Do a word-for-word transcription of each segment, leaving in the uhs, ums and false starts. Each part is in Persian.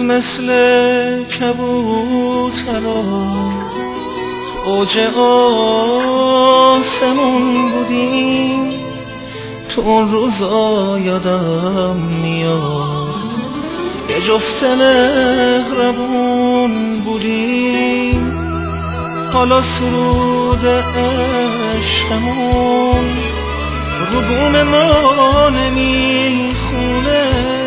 مثل کبوترا اوج آسمون بودیم، تو اون روزا یادم میاد یه جفت مهربون بودیم. حالا سرود عشقمون رو بوم ما نمیخونه،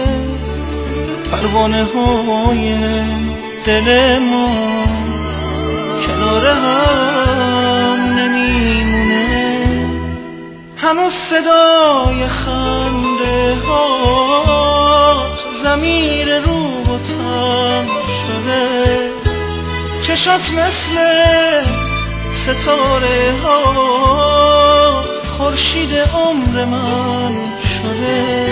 پروانه های دل ما کنار هم نمیمونه. هنوز صدای خنده ها ضمیر رو تن شده، چشات مثل ستاره ها خورشید عمر من شده.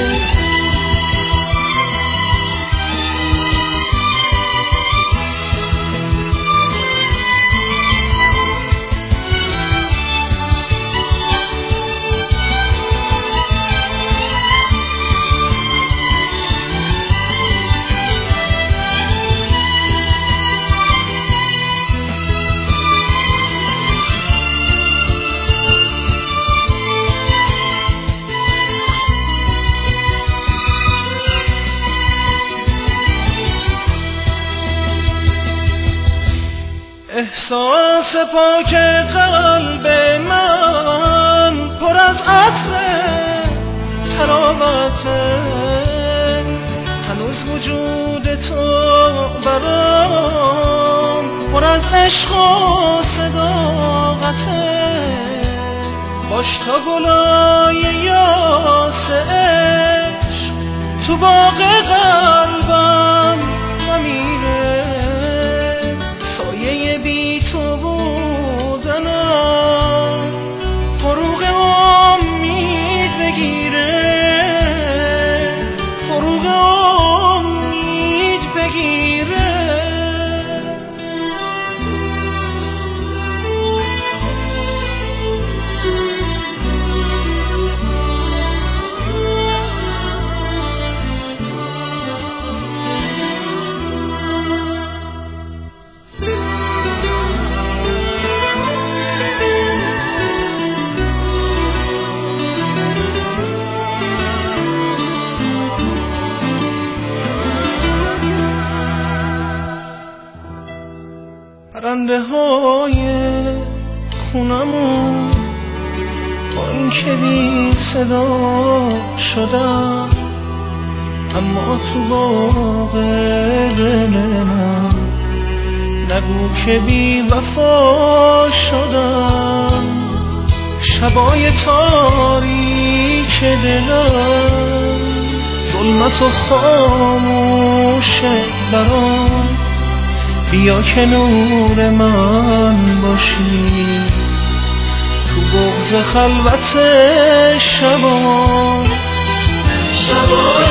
احساس پاک قلب من پر از عطر تراوته، هنوز وجود تو برام پر از عشق و صداقته. باش تا گلای یاس عشق تو باغ قلبم نمیره، سایه بی تو بودنم فروغ امید بگیره، فروغ امید بگیره. پرنده های خونمون با این که بی صدا شدن، اما تو باغ دل من نگو که بی وفا شدن. شبای تاریک دلم ظلمت و خاموشه برام، بیا که نور من باشی تو بغض خلوت شبان. شبان